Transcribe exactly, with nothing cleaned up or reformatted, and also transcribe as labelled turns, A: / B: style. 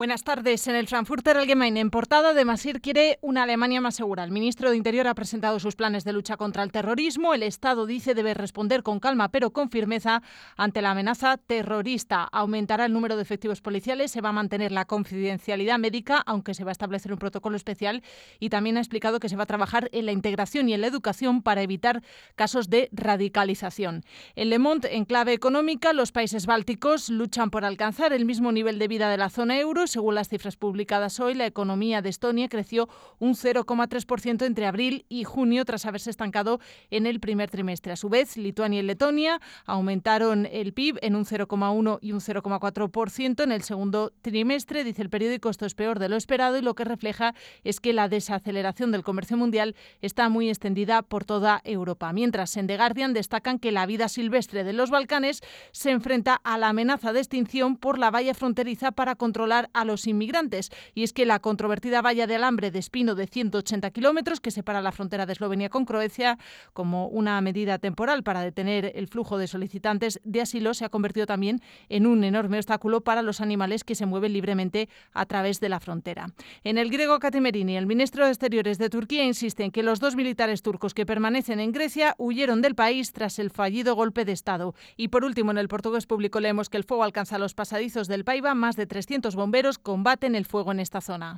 A: Buenas tardes. En el Frankfurter Allgemeine, en portada, de Masir quiere una Alemania más segura. El ministro de Interior ha presentado sus planes de lucha contra el terrorismo. El Estado, dice, debe responder con calma pero con firmeza ante la amenaza terrorista. Aumentará el número de efectivos policiales, se va a mantener la confidencialidad médica, aunque se va a establecer un protocolo especial, y también ha explicado que se va a trabajar en la integración y en la educación para evitar casos de radicalización. En Le Monde, en clave económica, los países bálticos luchan por alcanzar el mismo nivel de vida de la zona euro. Según las cifras publicadas hoy, la economía de Estonia creció un cero coma tres por ciento entre abril y junio, tras haberse estancado en el primer trimestre. A su vez, Lituania y Letonia aumentaron el P I B en un cero coma uno y un cero coma cuatro por ciento en el segundo trimestre. Dice el periódico, esto es peor de lo esperado, y lo que refleja es que la desaceleración del comercio mundial está muy extendida por toda Europa. Mientras, en The Guardian destacan que la vida silvestre de los Balcanes se enfrenta a la amenaza de extinción por la valla fronteriza para controlar a los inmigrantes. Y es que la controvertida valla de alambre de espino de ciento ochenta kilómetros que separa la frontera de Eslovenia con Croacia, como una medida temporal para detener el flujo de solicitantes de asilo, se ha convertido también en un enorme obstáculo para los animales que se mueven libremente a través de la frontera. En el griego, Catemerini, el ministro de Exteriores de Turquía, insiste en que los dos militares turcos que permanecen en Grecia huyeron del país tras el fallido golpe de Estado. Y por último, en el Portugués Público leemos que el fuego alcanza los pasadizos del Paiva. Más de trescientos bomberos combaten el fuego en esta zona.